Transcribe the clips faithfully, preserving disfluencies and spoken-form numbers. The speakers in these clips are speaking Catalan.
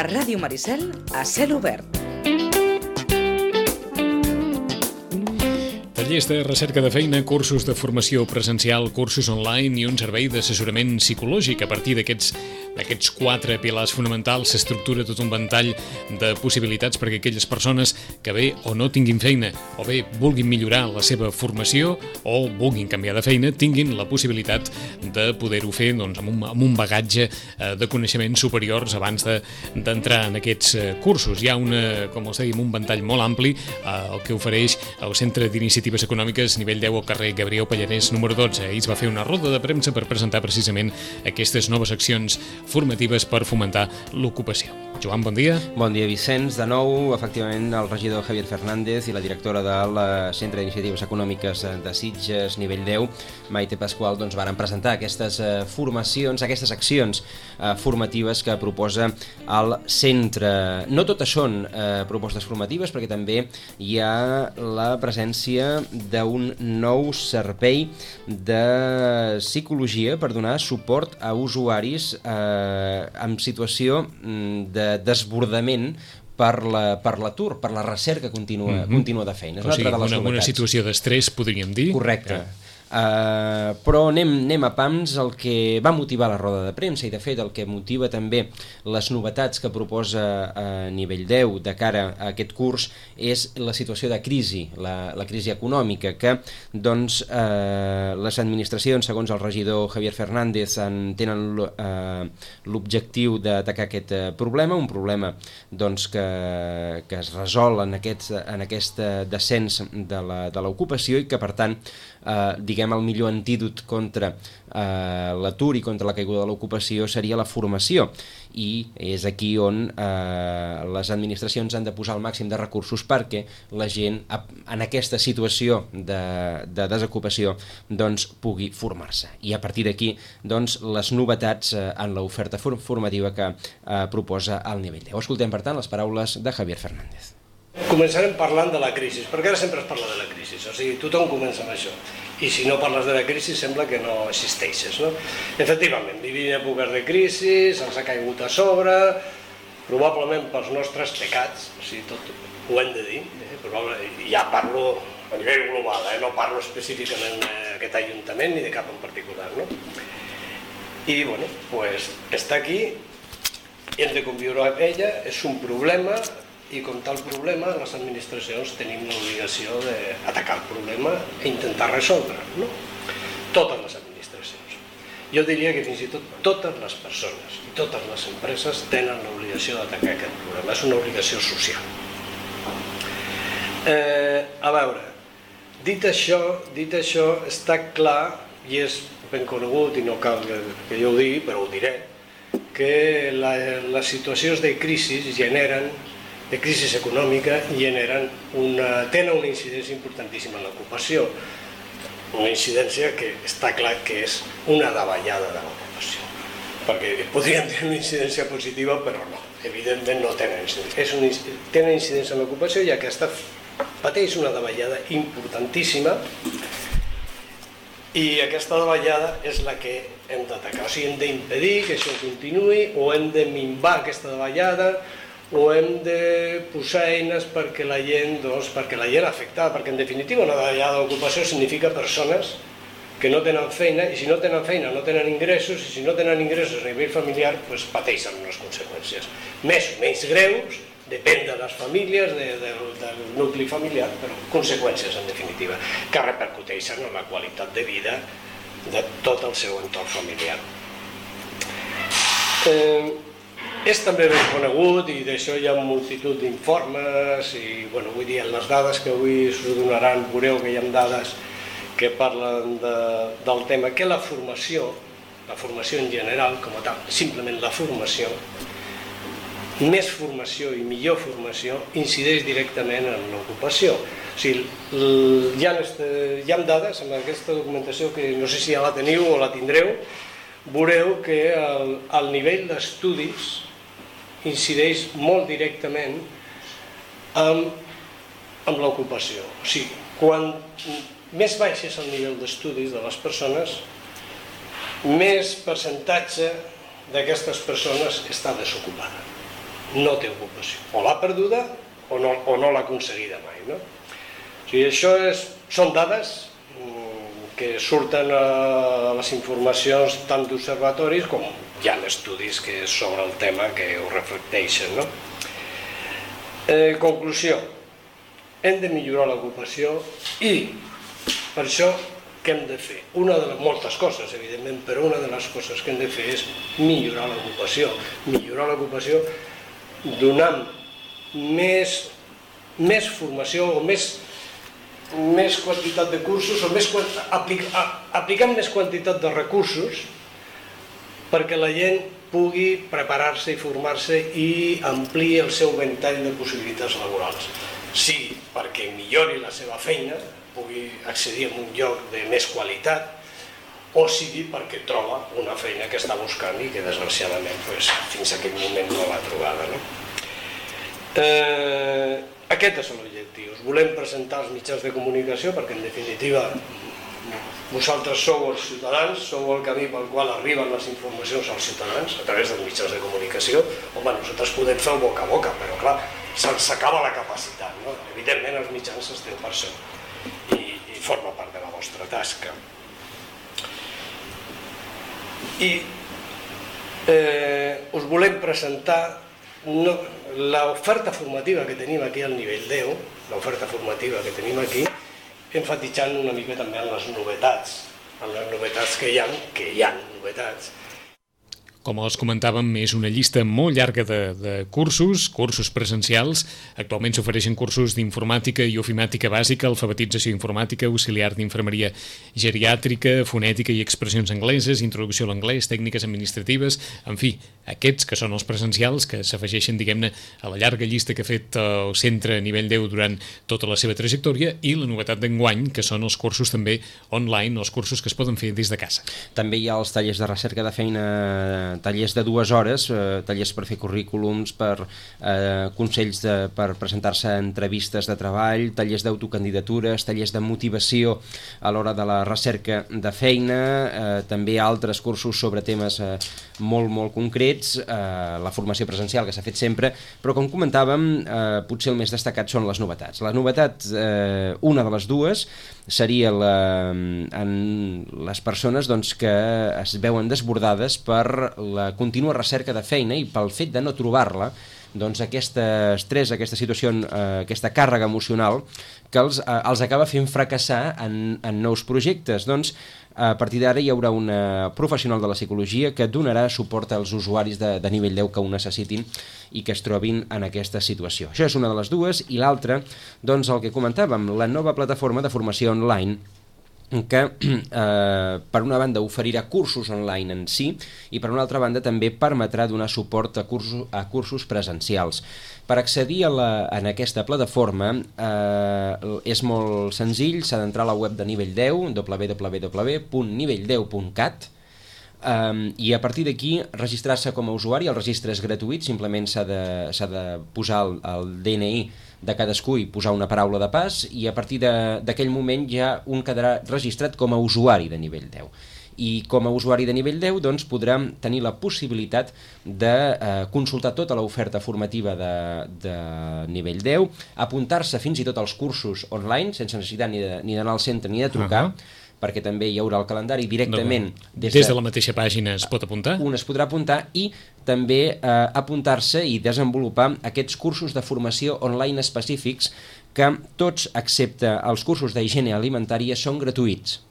Ràdio Maricel a cel obert. Tallers de recerca de feina, cursos de formació presencial, cursos online i un servei d'assessorament psicològic. A partir d'aquests d'aquests quatre pilars fonamentals s'estructura tot un ventall de possibilitats perquè aquelles persones que bé o no tinguin feina o bé vulguin millorar la seva formació o vulguin canviar de feina tinguin la possibilitat de poder-ho fer doncs, amb, un, amb un bagatge eh, de coneixements superiors abans d'entrar de, en aquests eh, cursos. Hi ha una, com us dèiem, un ventall molt ampli eh, el que ofereix el Centre d'Iniciatives Econòmiques nivell deu al carrer Gabriel Pallarès número dotze. Ahir es va fer una roda de premsa per presentar precisament aquestes noves accions formatives per fomentar l'ocupació. Joan, bon dia. Bon dia, Vicenç. De nou, efectivament, el regidor Javier Fernández i la directora del Centre d'Iniciatives Econòmiques de Sitges, nivell deu, Maite Pasqual, doncs varen presentar aquestes eh, formacions, aquestes accions eh, formatives que proposa el centre. No totes són eh, propostes formatives, perquè també hi ha la presència d'un nou servei de psicologia per donar suport a usuaris eh, en situació de desbordament per l'atur, la, per la recerca contínua, mm-hmm. contínua de feina. O sigui, una, una situació d'estrès, podríem dir. Correcte. Que... Uh, però anem, anem a pams. El que va motivar la roda de premsa i de fet el que motiva també les novetats que proposa a nivell deu de cara a aquest curs és la situació de crisi, la, la crisi econòmica que doncs, uh, les administracions, segons el regidor Javier Fernández, en tenen uh, l'objectiu d'atacar aquest uh, problema, un problema doncs, que, que es resol en aquest, en aquest descens de l'ocupació i que per tant Uh, diguem el millor antídot contra uh, l'atur i contra la caiguda de l'ocupació seria la formació i és aquí on uh, les administracions han de posar el màxim de recursos perquè la gent en aquesta situació de, de desocupació doncs, pugui formar-se i a partir d'aquí doncs, les novetats uh, en l'oferta formativa que uh, proposa el nivell deu. Escoltem per tant les paraules de Javier Fernández. Començarem parlant de la crisi, perquè ara sempre es parla de la crisi, o sigui, tothom comença amb això. I si no parles de la crisi sembla que no existeixes, no? Efectivament, vivim èpoques de crisi, se'ns ha caigut a sobre, probablement pels nostres pecats, o sigui, tot ho hem de dir, eh? Ja parlo a nivell global, eh? No parlo específicament d'aquest ajuntament ni de cap en particular, no? I, bueno, doncs està aquí, hem de conviure amb ella, és un problema, i com tal problema, les administracions tenim l'obligació d'atacar el problema i intentar resoldre'l, no? Totes les administracions. Jo diria que fins i tot totes les persones i totes les empreses tenen l'obligació d'atacar aquest problema. És una obligació social. Eh, a veure, dit això, dit això, està clar, i és ben conegut, i no cal que, que jo ho digui, però ho diré, que la, les situacions de crisi generen de crisi econòmica generen una, tenen una incidència importantíssima en l'ocupació, una incidència que està clar que és una davallada de l'ocupació, perquè podríem tenir una incidència positiva, però no, evidentment no tenen incidència, és una, tenen incidència en l'ocupació i aquesta pateix una davallada importantíssima i aquesta davallada és la que hem d'atacar, o sigui, hem d'impedir que això continuï o hem de minvar aquesta davallada o hem de posar eines perquè la gent, doncs, perquè la gent afectada, perquè en definitiva una davallada d'ocupació significa persones que no tenen feina i si no tenen feina no tenen ingressos i si no tenen ingressos a nivell familiar doncs pateixen unes conseqüències més o menys greus, depèn de les famílies, de, de, del nucli familiar, però conseqüències en definitiva que repercuteixen en la qualitat de vida de tot el seu entorn familiar. Eh, És també ben conegut i d'això hi ha multitud d'informes i, bueno, vull dir, en les dades que avui s'ho donaran, veureu que hi ha dades que parlen de, del tema, que la formació, la formació en general, com a tal, simplement la formació, més formació i millor formació incideix directament en l'ocupació. O sigui, hi ha, hi ha dades amb aquesta documentació que no sé si ja la teniu o la tindreu, veureu que el, el nivell d'estudis incideix molt directament amb, amb l'ocupació. O sigui, quan més baix és el nivell d'estudis de les persones, més percentatge d'aquestes persones està desocupada. no té ocupació. O l'ha perduda o no, o no l'ha aconseguida mai. No? O sigui, això és, són dades que surten a les informacions tant d'observatoris com hi ha estudis que sobre el tema que ho reflecteixen. No? Eh, conclusió, hem de millorar l'ocupació i per això què hem de fer? Una de les moltes coses, evidentment, però una de les coses que hem de fer és millorar l'ocupació. Millorar l'ocupació donant més, més formació o més més quantitat de cursos o més, aplic, aplicant més quantitat de recursos perquè la gent pugui preparar-se i formar-se i ampliï el seu ventall de possibilitats laborals. Sí, perquè millori la seva feina, pugui accedir a un lloc de més qualitat, o sigui perquè troba una feina que està buscant i que desgraciadament pues, fins a aquest moment no l'ha trobada. No? Eh, Aquests són els objectius. Volem presentar els mitjans de comunicació perquè, en definitiva, vosaltres sou els ciutadans, sou el camí pel qual arriben les informacions als ciutadans a través dels mitjans de comunicació. Home, nosaltres podem fer boca a boca, però clar, se'ns acaba la capacitat. No? Evidentment, els mitjans esteu per això i, i forma part de la vostra tasca. I eh, us volem presentar No, l'oferta formativa que tenim aquí al nivell deu, l'oferta formativa que tenim aquí, enfatitzant una mica també en les novetats, en les novetats que hi ha, que hi ha novetats. Com els comentàvem, és una llista molt llarga de, de cursos, cursos presencials. Actualment s'ofereixen cursos d'informàtica i ofimàtica bàsica, alfabetització informàtica, auxiliar d'infermeria geriàtrica, fonètica i expressions angleses, introducció a l'anglès, tècniques administratives, en fi, aquests que són els presencials, que s'afegeixen, diguem-ne, a la llarga llista que ha fet el centre a nivell deu durant tota la seva trajectòria, i la novetat d'enguany, que són els cursos també online, els cursos que es poden fer des de casa. També hi ha els tallers de recerca de feina, tallers de dues hores, eh, tallers per fer currículums, per eh, consells de, per presentar-se a entrevistes de treball, tallers d'autocandidatures, tallers de motivació a l'hora de la recerca de feina, eh, també altres cursos sobre temes eh, molt, molt concrets, eh, la formació presencial que s'ha fet sempre, però com comentàvem, eh, potser el més destacat són les novetats. La novetat, eh, una de les dues, seria la, en les persones doncs, que es veuen desbordades per la contínua recerca de feina i pel fet de no trobar-la, doncs aquest estrès, aquesta situació, eh, aquesta càrrega emocional que els, eh, els acaba fent fracassar en, en nous projectes. Doncs a partir d'ara hi haurà una professional de la psicologia que donarà suport als usuaris de, de nivell deu que ho necessitin i que es trobin en aquesta situació. Això és una de les dues, i l'altra, doncs el que comentàvem, la nova plataforma de formació online que eh, per una banda oferirà cursos online en si i per una altra banda també permetrà donar suport a cursos, a cursos presencials. Per accedir a, la, a aquesta plataforma eh, és molt senzill, s'ha d'entrar a la web de Nivell deu, w w w punt nivell deu punt cat, Um, i a partir d'aquí registrar-se com a usuari. El registre és gratuït, simplement s'ha de, s'ha de posar el, el D N I de cadascú i posar una paraula de pas, i a partir d'aquell moment ja un quedarà registrat com a usuari de nivell deu. I com a usuari de nivell deu doncs, podrà tenir la possibilitat de eh, consultar tota l'oferta formativa de, de nivell deu, apuntar-se fins i tot als cursos online sense necessitat ni d'anar al centre ni de trucar, uh-huh. perquè també hi haurà el calendari directament des de, des de la mateixa pàgina es pot apuntar? Un es podrà apuntar i també eh, apuntar-se i desenvolupar aquests cursos de formació online específics que tots, excepte els cursos d'higiene alimentària, són gratuïts.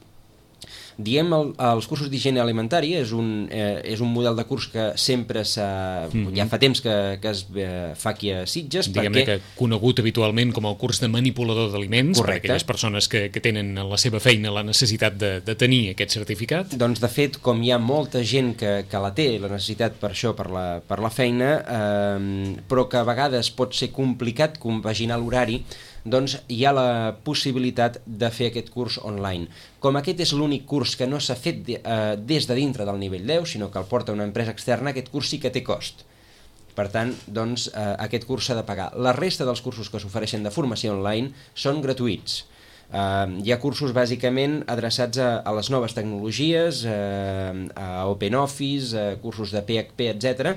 Diem el, els cursos d'higiene alimentària és un, eh, és un model de curs que sempre s'ha... Mm-hmm. Ja fa temps que, que es eh, fa aquí a Sitges. Diguem-ne perquè... que conegut habitualment com el curs de manipulador d'aliments, per aquelles persones que, que tenen en la seva feina la necessitat de, de tenir aquest certificat. Doncs de fet, com hi ha molta gent que, que la té, la necessitat per això, per la, per la feina, eh, però que a vegades pot ser complicat compaginar l'horari, doncs hi ha la possibilitat de fer aquest curs online. Com aquest és l'únic curs que no s'ha fet de, eh, des de dintre del nivell deu, sinó que el porta una empresa externa, aquest curs sí que té cost. Per tant, doncs, eh, aquest curs s'ha de pagar. La resta dels cursos que s'ofereixen de formació online són gratuïts. Uh, hi ha cursos bàsicament adreçats a, a les noves tecnologies, uh, a OpenOffice, uh, cursos de P H P, etcètera,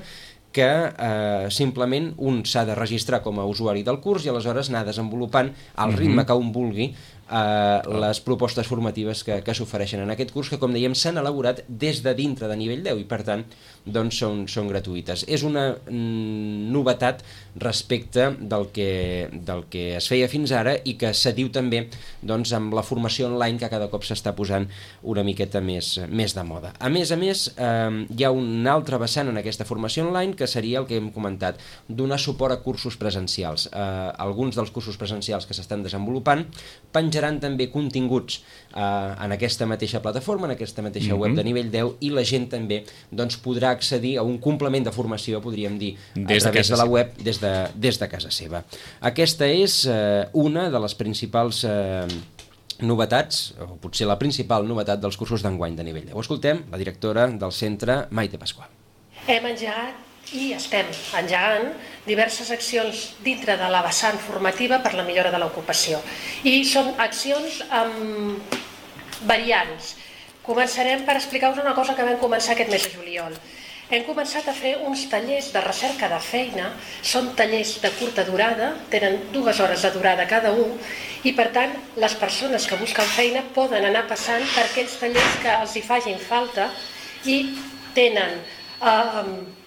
que eh, simplement un s'ha de registrar com a usuari del curs i aleshores anar desenvolupant al ritme que un vulgui eh, les propostes formatives que, que s'ofereixen en aquest curs, que com dèiem s'han elaborat des de dintre de nivell deu i per tant doncs són, són gratuïtes. És una mm, novetat respecte del que, del que es feia fins ara i que s'adiu també doncs, amb la formació online que cada cop s'està posant una miqueta més, més de moda. A més a més, eh, hi ha un altre vessant en aquesta formació online que seria el que hem comentat, donar suport a cursos presencials. Eh, alguns dels cursos presencials que s'estan desenvolupant penjaran també continguts eh, en aquesta mateixa plataforma, en aquesta mateixa web de nivell deu i la gent també doncs, podrà accedir a un complement de formació, podríem dir, a través de la web des de, des de casa seva. Aquesta és eh, una de les principals eh, novetats, o potser la principal novetat dels cursos d'enguany de nivell deu. Escoltem la directora del centre, Maite Pasqual. Hem engegat i estem engegant diverses accions dintre de la vessant formativa per la millora de l'ocupació. I són accions amb variants. Començarem per explicar-vos una cosa que vam començar aquest mes de juliol. Hem començat a fer uns tallers de recerca de feina, són tallers de curta durada, tenen dues hores de durada cada un, i per tant les persones que busquen feina poden anar passant per aquells tallers que els hi facin falta i tenen eh,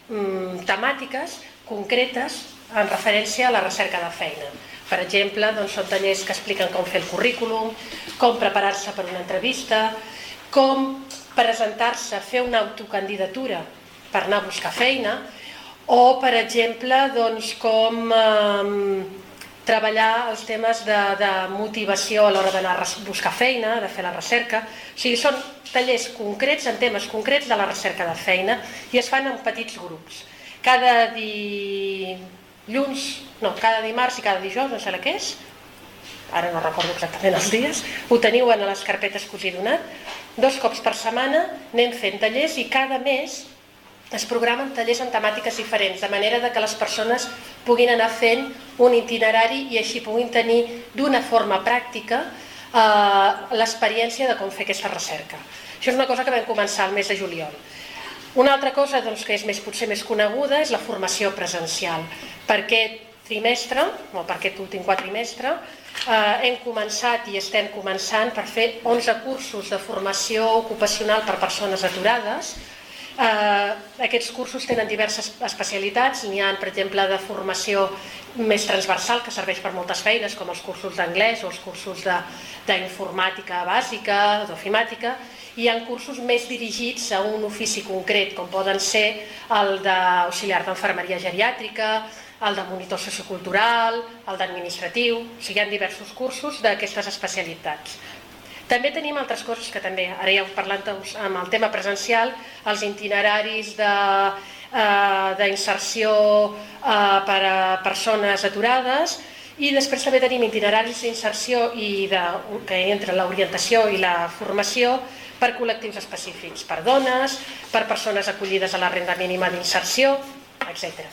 temàtiques concretes en referència a la recerca de feina. Per exemple, doncs, són tallers que expliquen com fer el currículum, com preparar-se per una entrevista, com presentar-se, fer una autocandidatura per anar a buscar feina, o, per exemple, doncs, com eh, treballar els temes de, de motivació a l'hora d'anar a buscar feina, de fer la recerca. O sigui, són tallers concrets en temes concrets de la recerca de feina i es fan en petits grups. Cada dilluns, no, cada dimarts i cada dijous, no sé la què és, ara no recordo exactament els dies, ho teniu en les carpetes que us he donat. Dos cops per setmana anem fent tallers i cada mes es programen tallers en temàtiques diferents, de manera que les persones puguin anar fent un itinerari i així puguin tenir d'una forma pràctica eh, l'experiència de com fer aquesta recerca. Això és una cosa que vam començar el mes de juliol. Una altra cosa doncs, que és més, potser més coneguda és la formació presencial. Per aquest trimestre, o per aquest últim quatrimestre, eh, hem començat i estem començant per fer onze cursos de formació ocupacional per persones aturades. Uh, aquests cursos tenen diverses especialitats, n'hi ha, per exemple, de formació més transversal que serveix per moltes feines, com els cursos d'anglès o els cursos d'informàtica bàsica, d'ofimàtica. Hi ha cursos més dirigits a un ofici concret, com poden ser el d'auxiliar d'enfermeria geriàtrica, el de monitor sociocultural, el d'administratiu. O sigui, hi ha diversos cursos d'aquestes especialitats. També tenim altres coses que també, ara ja heu parlat amb el tema presencial, els itineraris d'inserció per a persones aturades i després també tenim itineraris d'inserció que entre l'orientació i la formació per col·lectius específics, per dones, per persones acollides a la renda mínima d'inserció, etcètera.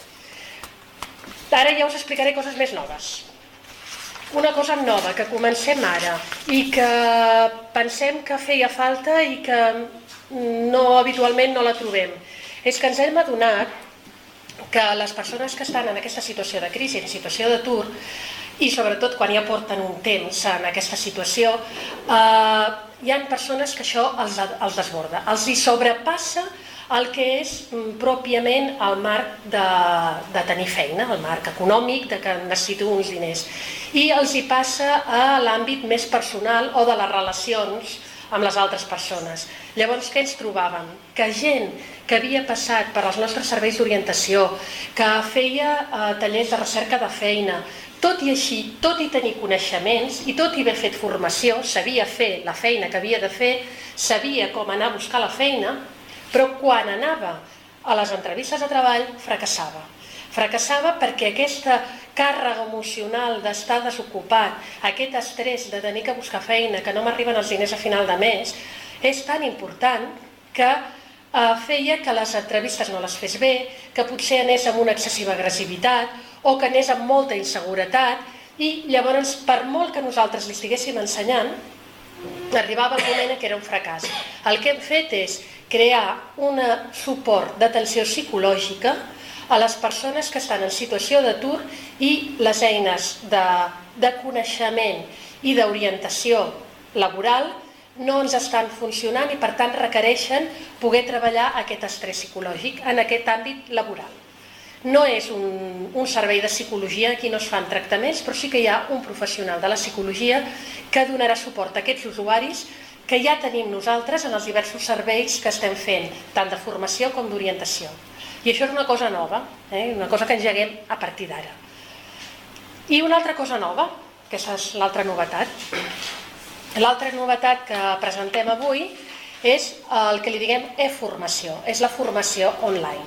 Ara ja us explicaré coses més noves. Una cosa nova que comencem ara i que pensem que feia falta i que no, habitualment no la trobem, és que ens hem adonat que les persones que estan en aquesta situació de crisi, en situació d'atur, i sobretot quan ja porten un temps en aquesta situació, eh, hi ha persones que això els, els desborda, els hi sobrepassa el que és pròpiament el marc de, de tenir feina, el marc econòmic, de que necessito uns diners. I els hi passa a l'àmbit més personal o de les relacions amb les altres persones. Llavors, què ens trobàvem? Que gent que havia passat per als nostres serveis d'orientació, que feia eh, tallers de recerca de feina, tot i així, tot i tenir coneixements i tot i haver fet formació, sabia fer la feina que havia de fer, sabia com anar a buscar la feina, però quan anava a les entrevistes de treball fracassava. Fracassava perquè aquesta càrrega emocional d'estar desocupat, aquest estrès de tenir que buscar feina, que no m'arriben els diners a final de mes, és tan important que eh, feia que les entrevistes no les fes bé, que potser anés amb una excessiva agressivitat o que anés amb molta inseguretat i llavors, per molt que nosaltres li estiguéssim ensenyant, arribava el moment en què era un fracàs. El que hem fet és crear un suport d'atenció psicològica a les persones que estan en situació d'atur i les eines de, de coneixement i d'orientació laboral no ens estan funcionant i per tant requereixen poder treballar aquest estrès psicològic en aquest àmbit laboral. No és un, un servei de psicologia, aquí no es fan tractaments, però sí que hi ha un professional de la psicologia que donarà suport a aquests usuaris que ja tenim nosaltres en els diversos serveis que estem fent, tant de formació com d'orientació. I això és una cosa nova, eh? una cosa que engeguem a partir d'ara. I una altra cosa nova, que és l'altra novetat. L'altra novetat que presentem avui és el que li diguem e-formació, és la formació online.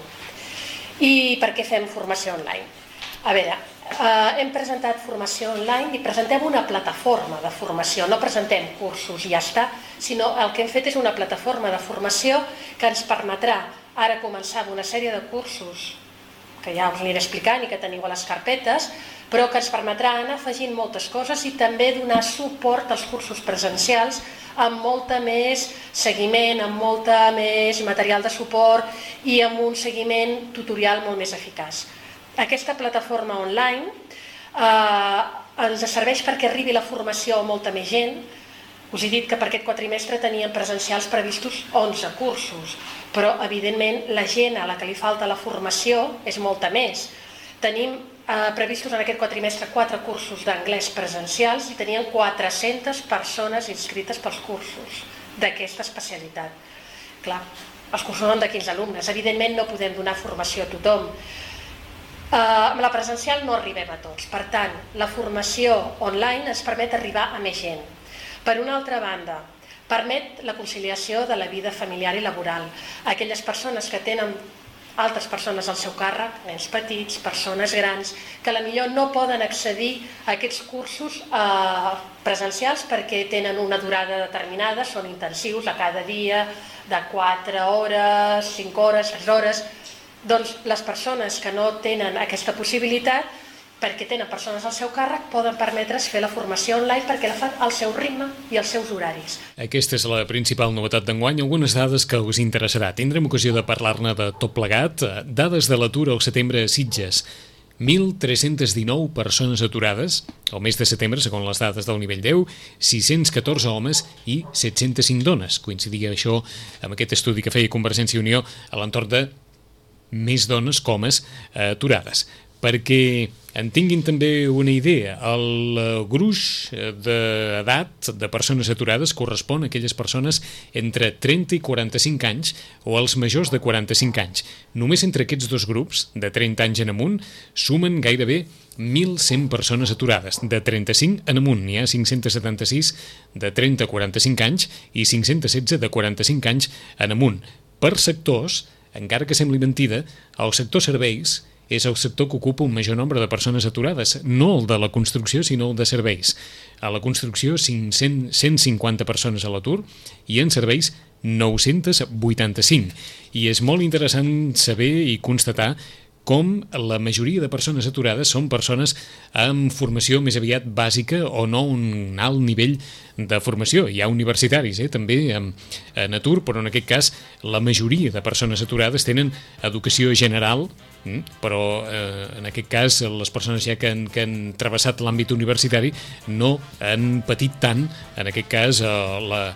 I per què fem formació online? A veure, eh, hem presentat formació online i presentem una plataforma de formació, no presentem cursos i ja està, sinó el que hem fet és una plataforma de formació que ens permetrà ara començar amb una sèrie de cursos que ja us aniré explicant i que teniu a les carpetes, però que ens permetrà anar afegint moltes coses i també donar suport als cursos presencials amb molta més seguiment, amb molta més material de suport i amb un seguiment tutorial molt més eficaç. Aquesta plataforma online eh, ens serveix perquè arribi la formació a molta més gent. Us he dit que per aquest quatrimestre teníem presencials previstos onze cursos, però evidentment la gent a la que li falta la formació és molta més. Tenim eh, previstos en aquest quatrimestre quatre cursos d'anglès presencials i teníem quatre-centes persones inscrites pels cursos d'aquesta especialitat. Clar, els cursos són de quinze alumnes, evidentment no podem donar formació a tothom. Eh, amb la presencial no arribem a tots, per tant, la formació online ens permet arribar a més gent. Per una altra banda, permet la conciliació de la vida familiar i laboral. Aquelles persones que tenen altres persones al seu càrrec, nens petits, persones grans, que potser no poden accedir a aquests cursos eh, presencials perquè tenen una durada determinada, són intensius a cada dia, de quatre hores, cinc hores, tres hores. Doncs les persones que no tenen aquesta possibilitat, perquè tenen persones al seu càrrec, poden permetre's fer la formació online perquè la fan al seu ritme i als seus horaris. Aquesta és la principal novetat d'enguany, algunes dades que us interessarà. Tindrem ocasió de parlar-ne de tot plegat. Dades de l'atur al setembre a Sitges. mil tres-cents dinou persones aturades, el mes de setembre, segons les dades del nivell deu, sis-cents catorze homes i set-cents cinc dones. Coincidia això amb aquest estudi que feia Convergència i Unió a l'entorn de més dones que homes aturades. Perquè en tinguin també una idea, el gruix d'edat de persones aturades correspon a aquelles persones entre trenta i quaranta-cinc anys o els majors de quaranta-cinc anys. Només entre aquests dos grups, de trenta anys en amunt, sumen gairebé mil cent persones aturades. De trenta-cinc en amunt n'hi ha cinc-cents setanta-sis de trenta a quaranta-cinc anys i cinc-cents setze de quaranta-cinc anys en amunt. Per sectors, encara que sembli mentida, el sector serveis és el sector que ocupa un major nombre de persones aturades, no el de la construcció, sinó el de serveis. A la construcció, cinc-cents, cent cinquanta persones a l'atur i en serveis, nou-cents vuitanta-cinc. I és molt interessant saber i constatar com la majoria de persones aturades són persones amb formació més aviat bàsica o no un alt nivell de formació. Hi ha universitaris eh, també en, en atur, però en aquest cas la majoria de persones aturades tenen educació general, però eh, en aquest cas les persones ja que han, que han travessat l'àmbit universitari no han patit tant, en aquest cas eh, la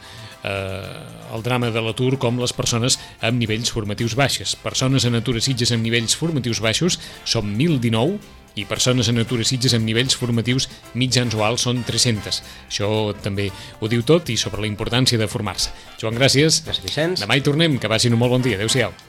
Eh, el drama de l'atur com les persones amb nivells formatius baixos. Persones en atur a Sitges amb nivells formatius baixos són mil dinou i persones en atur a Sitges amb nivells formatius mitjans o alts són tres-cents. Això també ho diu tot i sobre la importància de formar-se. Joan, gràcies. Gràcies, Vicenç. Demà hi tornem, que vagin un molt bon dia. Adéu-siau.